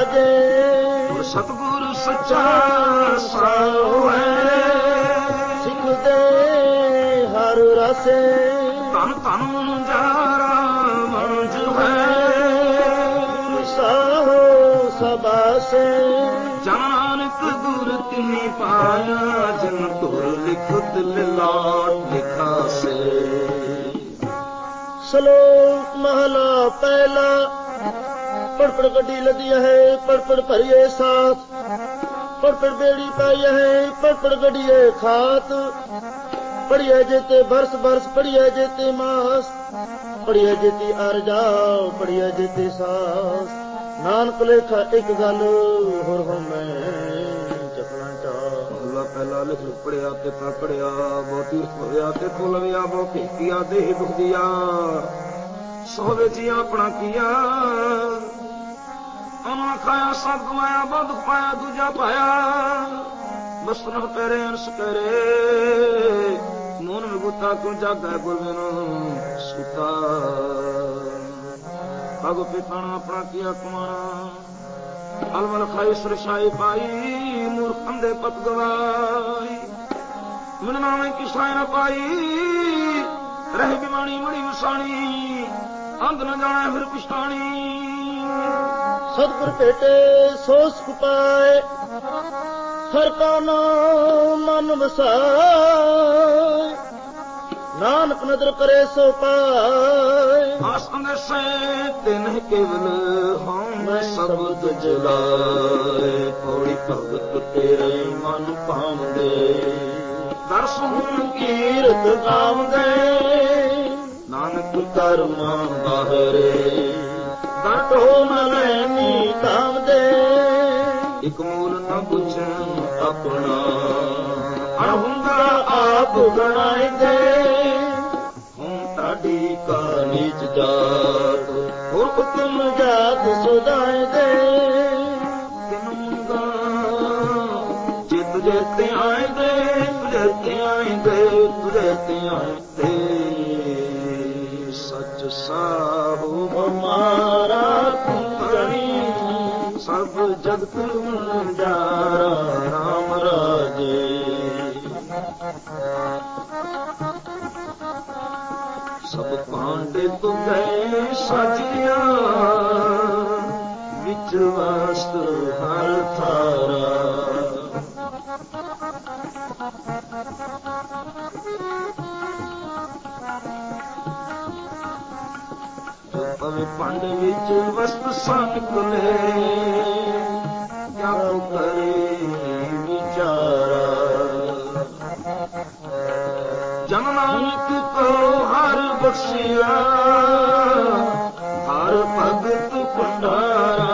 ਲਾਗੇ ਸਤਿਗੁਰ ਸੱਚਾ ਸਾਉ ਹੈ ਸਿੱਖ ਦੇ ਹਰ ਰਸੇ ਧਨ ਧਨ ਮੁੰਜਾਰਾ ਮੰਜ ਹੈ ਗੁਰੂ ਸਾਹੋ ਸਬਾਸੇ ਜਨ ਨਾਨਕ ਗੁਰ ਤਿਨੀ ਪਾਇਆ ਜਨ ਧੁਰ ਲਿਖਤ ਲਾਟ ਲਿਖਾਸੇ ਸ਼ਲੋਕ ਮਹਲਾ ਪਹਿਲਾ ਪੜ ਪੜ ਗੱਡੀ ਲੱਦੀ ਹੈ ਪੜ ਪੜ ਭਰੀਏ ਸਾਥ ਪੜ ਪੜ ਬੇੜੀ ਪਾਈ ਹੈ ਪੜ ਪੜ ਗੱਡੀਏ ਖਾਤ ਪੜੀਏ ਜੇਤੇ ਬਰਸ ਬਰਸ ਪੜੀਏ ਜੇਤੇ ਮਾਸ ਪੜੀਏ ਜੇਤੀ ਅਰਜਾ ਪੜੀਏ ਜੇਤੇ ਸਾਸ ਨਾਨਕ ਲੇਖਾ ਇੱਕ ਗੱਲ ਹੋਰ ਹੋ ਮੈਂ ਚੱਕਣਾ ਚਾਹ ਪਹਿਲਾ ਲਿਖ ਪੜਿਆ ਤੇ ਤਾਂ ਪੜਿਆ ਬਹੁ ਤੀਰਥ ਹੋਇਆ ਤੇ ਫੁੱਲ ਵਿਆ ਬਹੁ ਭੇਟੀਆ ਦੇਹ ਦੁਖਦੀਆ ਸੋਵੇ ਜੀ ਆਪਣਾ ਕੀਆ ਅਮਾ ਖਾਇਆ ਸਭ ਗਵਾਇਆ ਬਹੁਤ ਦੁੱਖ ਪਾਇਆ ਦੂਜਾ ਪਾਇਆ ਬਸਤਨ ਪੈਰੇ ਅਰਸ ਕਰੇ ਮੋਨ ਵਿਗੁਤਾ ਕਿਉਂ ਜਾਗਾ ਗੁਰਮਨ ਸੁਤਾ ਭਗੋ ਪਿਤਾਣਾ ਆਪਣਾ ਕੀਆ ਕਮਾਣਾ ਅਲਮਲ ਖਾਈ ਸਰਸ਼ਾਈ ਪਾਈ ਮੂਰਖ ਅੰਦੇ ਪਤ ਗਵਾਈ ਮਨ ਨਾਵੇਂ ਕਿਸਾਈ ਨਾ ਪਾਈ ਰਹਿ ਬਿਮਾਣੀ ਮਣੀ ਵਸਾਣੀ ਅੰਧ ਨ ਜਾਣਾ ਫਿਰ ਪਛਤਾਣੀ ਸਤਿਗੁਰ ਭੇਟੇ ਸੋ ਸੁਖ ਪਾਏ ਹਰ ਕਾ ਨਾਮ ਮਨ ਵਸਾਏ ਨਾਨਕ ਨਦਰ ਕਰੇ ਸੋ ਪਾਏ ਆਸ ਅੰਦਸੇ ਤਿਨ ਕੇਵਲ ਹਉ ਸਬਦ ਜਲਾਏ ਪੌੜੀ ਭਗਤ ਤੇਰੇ ਮਨ ਭਾਉਂਦੇ ਦਰਸ਼ਨ ਕੀਰਤ ਗਾਉਂਦੇ ਨਾਨਕ ਕਰਮਾਂ ਬਾਹਰੇ ਦਾਟੋ ਨ ਲੈਣੀ ਕਾਮਦੇ ਇਕ ਮੂਲ ਨ ਬੁਝਣ ਆਪਣਾ ਅਣਹੁੰਦਾ ਆਪ ਗਣਾਈ ਦੇ ਹੁਣ ਤਾਡੀ ਕਾ ਨੀਚ ਜਾਤ ਹੋਰ ਹੁਕਮ ਜਾਤ ਸੁਦਾਈ ਦੇ ਤੈਨੂੰ ਮੁੰਗਾ ਜੇ ਤੁਝੇ ਤੇ ਆਏ ਦੇ ਤੁਝੇ ਤੇ ਆਏ ਦੇ ਤੁਝੇ ਤੇ ਆਏ ਦੇ ਸੱਚ ਸਾਹੋ ਹਮਾਰਾ ਕੁੰਗਣੀ ਸਭ ਜਗਤ ਮੁੰਜਾਰਾ ਰਾਮ ਰਾਜੇ ਸਭ ਭਾਂਡੇ ਤੁ ਗਏ ਸਾਜਿਆ ਵਿੱਚ ਵਸਤ ਹਰ ਥਾਰਾ ਪਵੇ ਪੰਡ ਵਿੱਚ ਵਸਤ ਸੰਕਲੇ ਕਿਆ ਤੂੰ ਕਰੇ ਵਿਚਾਰਾ ਜਨ ਨਾਨਕ ਕੋ ਹਰ ਬਖਸ਼ਿਆ ਹਰ ਭਗਤ ਭੰਡਾਰਾ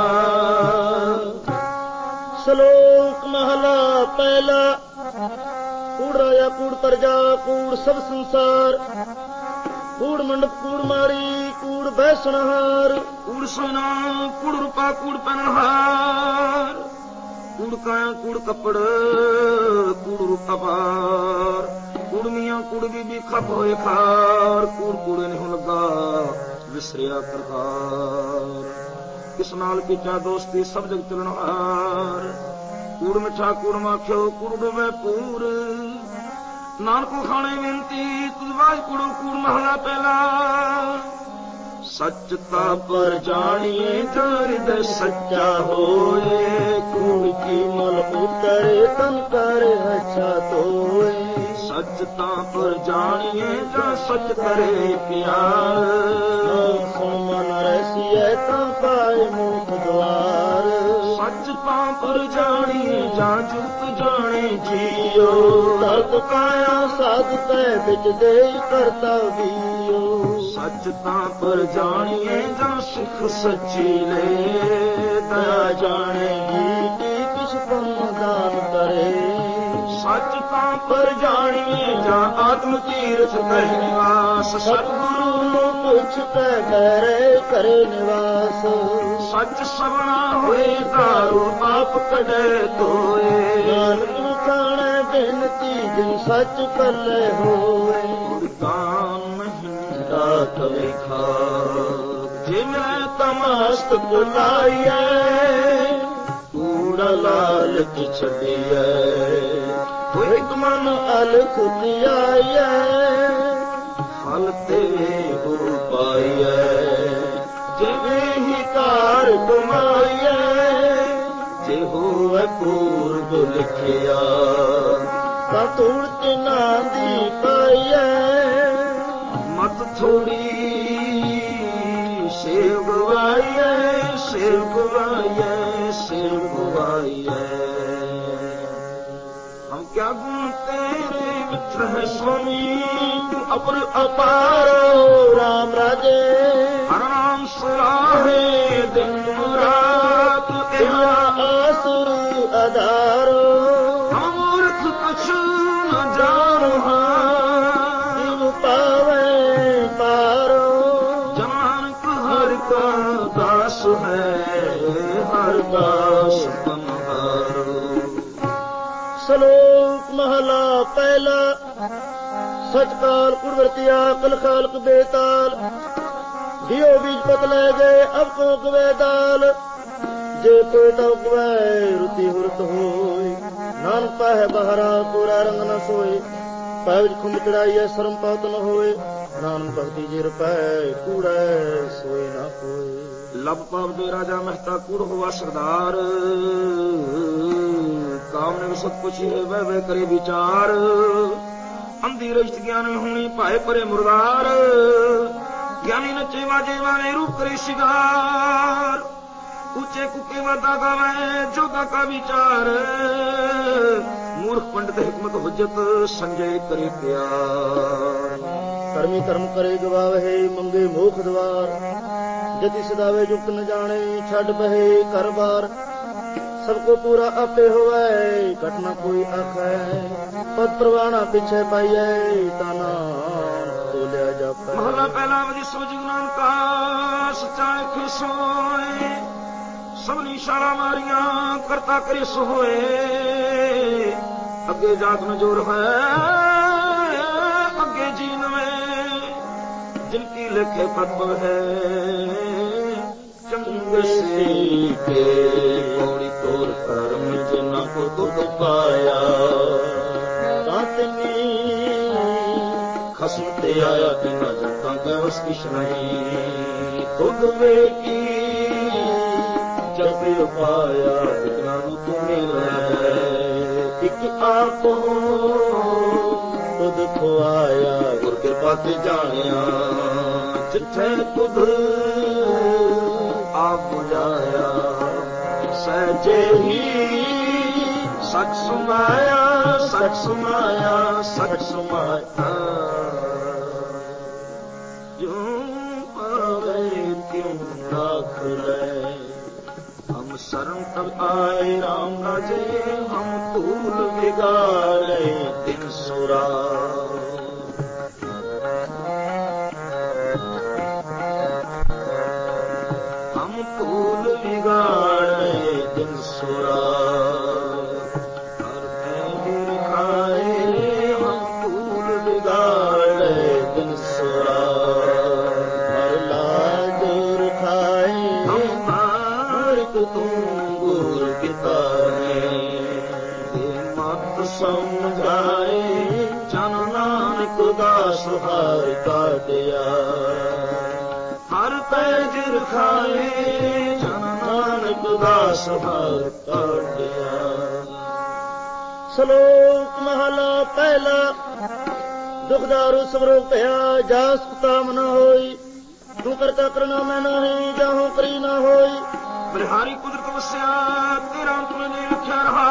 ਸ਼ਲੋਕ ਮਹਲਾ ਪਹਿਲਾ ਕੂੜ ਰਾਜਾ ਕੂੜ ਪ੍ਰਜਾ ਕੂੜ ਸਭ ਸੰਸਾਰ ਕੂੜ ਮੰਡਪ ਕੂੜ ਮਾਰੀ ਕੂੜ ਬੈਸਣਹਾਰ ਕੂੜ ਸੋਨਾ ਕੂੜ ਰੂਪਾ ਕੂੜ ਪਹਿਨਹਾਰ ਕੂੜ ਕਾਇਆ ਕੂੜ ਕੱਪੜ ਕੂੜ ਰੂਪਾ ਭਾਰ ਕੂੜ ਮੀਆਂ ਕੂੜ ਬੀਬੀ ਖੱਪ ਹੋਏ ਖਾਰ ਕੂੜ ਕੂੜੇ ਨਹੀਂ ਲੱਗਾ ਵਿਸਰਿਆ ਕਰਤਾਰ ਕਿਸ ਨਾਲ ਕੀਤਾ ਦੋਸਤੀ ਸਭ ਜਗ ਚਲਣਹਾਰ ਕੂੜ ਮਿੱਠਾ ਕੂੜ ਮਾਖਿਓ ਕੂੜ ਡੁਬੇ ਪੂਰ ਨਾਨਕੋ ਖਾਣੇ ਬੇਨਤੀ ਤੁਦਵਾਜ ਕੂੜੋ ਕੂੜ ਮਹਲਾ ਪਹਿਲਾ ਸੱਚ ਤਾ ਪਰ ਜਾਣੀਏ ਹਿਰਦੈ ਸੱਚਾ ਹੋਏ ਕੂੜ ਕੀ ਮਲ ਉਤਰੇ ਤਨ ਕਰ ਹਛਾ ਤੋਏ ਸੱਚ ਤਾਂ ਪਰ ਜਾਣੀਏ ਜਾਂ ਸੱਚ ਕਰੇ ਪਿਆਰ ਸੁਣ ਮਨ ਰਸੀਏ ਤਾਂ ਪਾਏ ਮੁਖ ਦੁਆਰ ਸੱਚ ਤਾਂ ਪਰ ਜਾਣੀਏ ਜਾਂ ਜੁਗਤ ਜਾਣੇ ਜੀਓ ਤਰਤ ਕਾਇਆ ਸਾਧ ਤੈ ਵਿੱਚ ਦੇ ਕਰਤਾ ਵੀਓ ਸੱਚ ਤਾਂ ਪਰ ਜਾਣੀਏ ਜਾਂ ਸਿੱਖ ਸੱਚੀ ਲੈ ਦਇਆ ਜਾਣੇਗੀ ਕੀ ਕਿਛ ਪੁੰਨ ਦਾਨ ਕਰੇ ਸੱਚ ਤਾਂ ਪਰ ਜਾਣੀਏ ਜਾਂ ਆਤਮ ਤੀਰਥ ਕਹੀ ਨਿਵਾਸ ਸਤਿਗੁਰੂ ਨੂੰ ਪੁੱਛ ਕੇ ਕਰੇ ਕਰੇ ਨਿਵਾਸ ਸੱਚ ਸਵਣਾ ਹੋਏ ਤਾਰੂ ਪਾਪ ਕਢੇ ਧੋਏ ਨਾਨਕ ਖਾਣੇ ਬੇਨਤੀ ਜਿਨ ਸੱਚ ਕੱਲੇ ਹੋਏ ਦਾਨ ਮਹਿੰਦਾ ਕਵੇ ਖਾ ਜੇ ਮੈਂ ਤਮਸਤਕ ਲਾਈਏ ਕੂੜਾ ਲਾਲਚ ਛੱਡੀਐ ਇੱਕ ਮਨ ਅਲਖ ਧਿਆਈਐ ਫਲ ਤੇ ਹੋ ਪਾਈਐ ਜਿਵੇਂ ਹੀ ਕਾਰ ਕਮਾਈਐ ਜੇ ਹੋਵੇ ਪੂਰਬ ਲਿਖਿਆ ਤਾਂ ਧੂੜ ਤਿਨਾਂ ਦੀ ਪਾਈਐ ਮਤ ਥੋੜੀ ਸੇਵ ਗਵਾਈਐ ਸੇਵ ਗਵਾਈਐ ਸੇਵ ਗਵਾਈਐ ਹਮ ਕਿਆ ਗੁਣ ਤੇਰੇ ਵਿੱਚ ਹੈ ਸੁਆਮੀ ਤੂੰ ਅਪਰ ਅਪਾਰੋ ਰਾਮ ਰਾਜੇ ਹਰ ਨਾਮ ਸਰਾਹੇ ਦਿਨ ਰਾਤ ਤੇਰਾ ਆਸੁਰ ਆਧਾਰੋ ਹਮ ਮੂਰਖ ਕੁਛ ਨ ਜਾਣੋ ਜਿਵ ਪਾਵੇ ਪਾਰੋ ਨਾਨਕ ਹਰਿ ਕਾ ਦਾਸ ਹੈ ਹਰਿ ਦਾਸ ਪਨਹਾਰੋ ਸ਼ਲੋਕ ਮਹਲਾ ਪਹਿਲਾ ਸਚ ਕਾਲ ਕੁੜਵਰਤਿਆ ਕਲ ਖਾਲਕ ਬੇਤਾਲ ਦਿਓ ਬੀਜ ਪਤ ਲੈ ਗਏ ਅਬ ਕੋ ਗਵੇ ਦਾਲ ਜੇ ਕੋਈ ਤਉ ਗਵੇ ਰੁਤੀ ਹੁਰਤ ਹੋਈ ਨਾਨਕ ਪਾਹੈ ਬਹਰਾ ਕੋਰਾ ਰੰਗ ਨ ਸੋਏ ਪੈ ਵਿੱਚ ਖੁੰਡ ਚੜਾਈਐ ਸ਼ਰਮ ਪਾਤ ਨ ਹੋਏ ਨਾਨਕ ਭਗਤੀ ਜੇ ਰਪੈ ਕੂੜੈ ਸੋਏ ਨਾ ਕੋਏ ਲਬ ਪਾਪ ਦੇ ਰਾਜਾ ਮਹਿਤਾ ਕੂੜ ਹੋਵਾ ਸਰਦਾਰ ਕਾਮ ਨੇ ਸਭ ਕੁਛ ਹੈ ਵਹਿ ਵਹਿ ਕਰੇ ਵਿਚਾਰ ਅੰਧੀ ਰਜਤ ਗਿਆਨ ਹੋਣੀ ਭਾਏ ਪਰੇ ਮੁਰਦਾਰ ਗਿਆਨੀ ਨੱਚੇ ਵਾਜੇ ਵਾਲੇ ਰੂਪ ਕਰੇ ਸ਼ਿਗਾਰ ਉੱਚੇ ਕੁੱਕੇ ਵਾਦਾ ਗਾਵੇ ਜੋਗਾ ਕਾ ਵਿਚਾਰ ਮੂਰਖ ਪੰਡਤ ਹਕਮਤ ਹੁਜਤ ਸੰਜੇ ਕਰੇ ਪਿਆਰ ਕਰਮੀ ਕਰਮ ਕਰੇ ਗਵਾਵੇ ਮੰਗੇ ਮੋਖ ਦਵਾਰ ਜਤੀ ਸਦਾਵੇ ਜੁਗਤ ਨ ਜਾਣੇ ਛੱਡ ਬਹੇ ਘਰ ਬਾਰ ਸਭ ਕੋ ਪੂਰਾ ਆਪੇ ਹੋਵੇ ਘਟਨਾ ਕੋਈ ਆਖੈ ਪਤ ਪ੍ਰਵਾਣਾ ਪਿਛੇ ਪਾਈਐ ਤਾਨਾ ਤੋਲਿਆ ਜਾਪੈ ਮਹਲਾ ਪਹਿਲਾ ਵਜੀ ਸੋਜ ਨਾਨਕਾ ਸੱਚਾ ਲਿਖ ਸੋਏ ਸਭਨੀ ਸ਼ਾਲਾ ਮਾਰੀਆਂ ਕਰਤਾ ਕਰੇ ਸੋਏ ਅੱਗੇ ਜਾਤ ਨ ਜੋਰ ਹੈ ਅੱਗੇ ਜੀਨ में जिनकी लिखे पद है चंग से के कौड़ी तोर कर्म जना को दुख पाया तातनी खसमते आया बिना जता गवस किश नहीं खुद वे की जब पाया इतना तुम्हें एक आपो तुद खुआया गुर कृपा ते जानिया जिथे तुद आप बुझाया सहजे ही सच सुमाया सच सुमाया सच सुमाया जो पावे क्यों राख ले हम शरण तब आए राम राजे हम भूल बिगाड़े दिन सुरा हम भूल बिगाड़े दिन सुरा हर पैर खाए हम भूल बिगाड़े दिन सुरा हर लाज खाए हम तुम गुर कितारे मत समझाए जन नानक दास हार काटिया हर पैर खाए जन नानक दास हार काटिया ਸ਼ਲੋਕ ਮਹਲਾ ਪਹਿਲਾ ਦੁਖਦਾਰੂ ਸਵਰੋ ਭਇਆ ਜਾਸ ਕੁਤਾਮ ਨ ਹੋਈ ਤੂੰ ਕਰਤਾ ਕਰਨਾ ਮੈਂ ਨਹੀਂ ਜਾਹੋ ਕਰੀ ਨਾ ਹੋਈ ਬਲਿਹਾਰੀ ਕੁਦਰਤ ਵਸਿਆ ਤੇਰਾ ਅੰਤ ਮੈਂ ਨਹੀਂ ਲਿਖਿਆ ਰਹਾ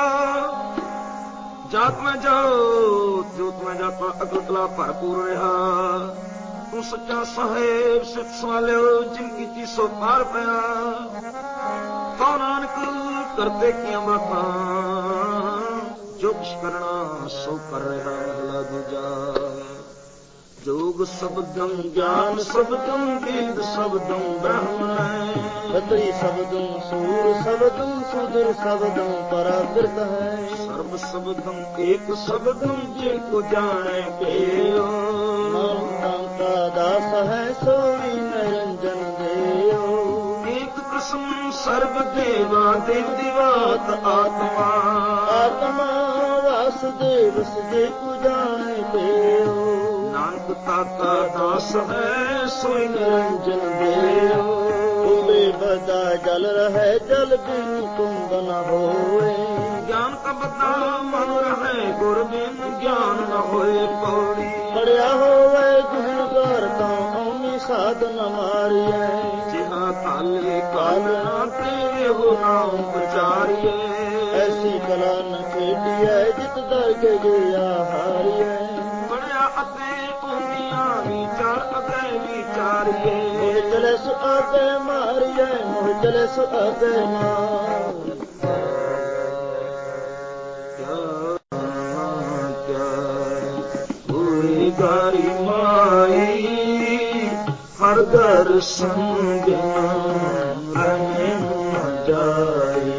ਜਾਤ ਮੈਂ ਜਾਓ ਜੋਤ ਮੈਂ ਜਾਤਾ ਅਕਲ ਕਲਾ ਭਰਪੂਰ ਰਿਹਾ ਤੂੰ ਸੱਚਾ ਸਾਹਿਬ ਸਿੱਧ ਸਵਾਲਿਓ ਜਿਨ ਕੀਤੀ ਸੋ ਪਾਰ ਪਿਆ ਕਉ ਨਾਨਕ ਕਰਤੇ ਕੀਆਂ ਬਾਤਾਂ ਜੋ ਕੁਛ ਕਰਨਾ ਸੋ ਕਰ ਰਿਹਾ ਮਹਲਾ ਦੂਜਾ जोग शब्दम ज्ञान शब्दम वेद शब्दम ब्रह्म है खत्री शब्दम सूर शब्दम सुदर शब्दम पराकृत है सर्व शब्दम एक शब्दम जिनको जाने पेयो नाम का दास है सोई निरंजन देयो एक कृष्ण सर्व देवा देव दिवात आत्मा आत्मा वासुदेव सजे को जाने देव नानक ताका दास है सोई निरंजन देव उबे बदा जल रहे जल बिन कुंभ न होए ज्ञान का बदा मन रहे गुर बिन ज्ञान न होए पौड़ी पड़िया होवे गुणगार का औनी साधन मारिए जिहा काले कालना तेरे हो नाम प्रचारिए ऐसी कला न खेडिए जित दर के गया हारिए बड़िया अते ओनिया विचार अगे विचारिए मोह चले सु आगे मारिए मोह चले सु आगे मार गारी माई हर दर्शन रहने न जाए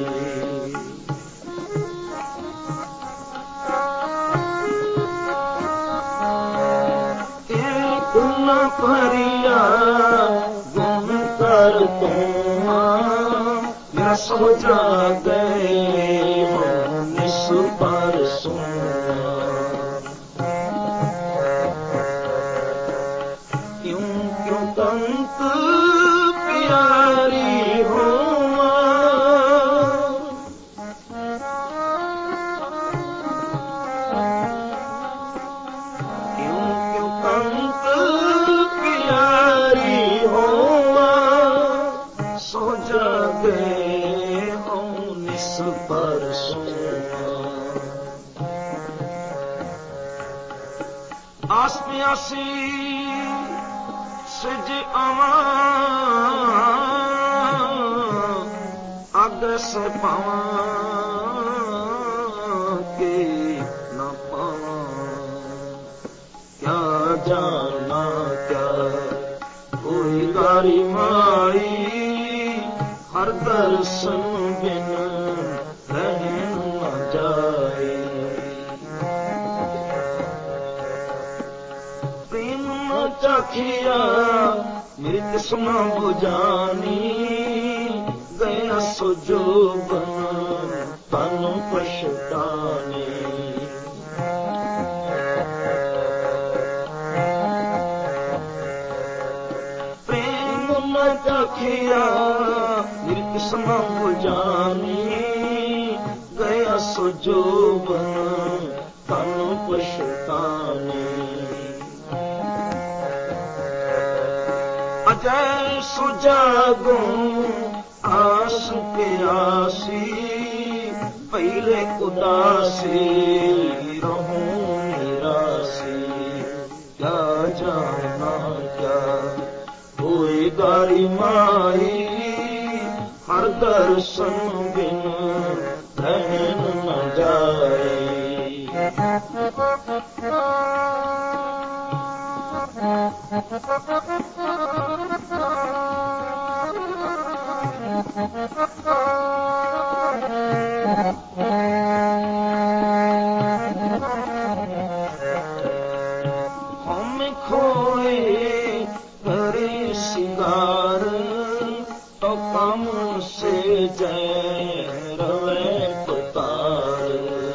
एक न परिया गुण कर तुम मेरा सो जा गए हो निस पर प्यारी हो क्यों कंत प्यारी हो सो जागे हो निस पर आस प्यासी सिज आवा अग से पावा के न पावा क्या जाना क्या कोई गारी माई हर दर्शन बिन रह न जाए प्रेम न चाखिया मेरी किस्म बुझानी गया सुजो बन तन पछताने प्रेम न चाखिया मेरी किस्म बुझानी गया सुजो बन तन पछताने अजय सुजागो आस प्यासी पहले उदासी रहूं निरासी क्या जाना क्या कोई गारी माई हर दर्शन बिन रहन न जाए हम खोए करे सिंगार तो कम से जय रवे पुतार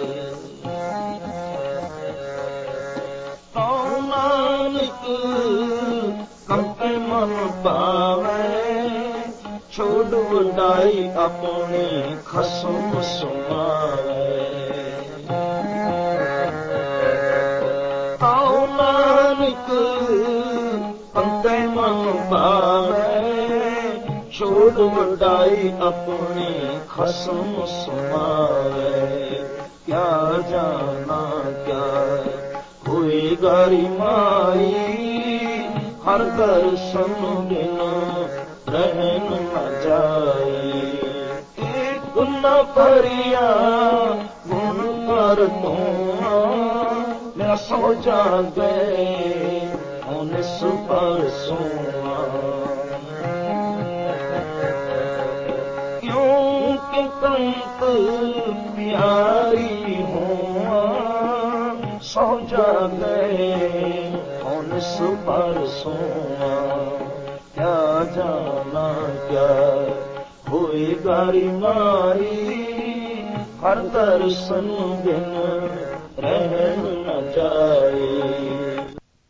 तो नानक कंपे मन पावे छोड़ वडाई अपने खसम सुनावे आओ नानक कंपे मन पावे छोड़ वडाई अपने खसम सुनावे क्या जाना क्या कोई गारी माई हर दर्शन बिन रहन न जाए एक न परिया गुण कर तुम मेरा सो जागे उनिस पर सोआ क्योंकि कंत प्यारी हो सो जागे उनिस पर सोआ क्या जाना क्या होए गारी मारी हर दर्शन बिन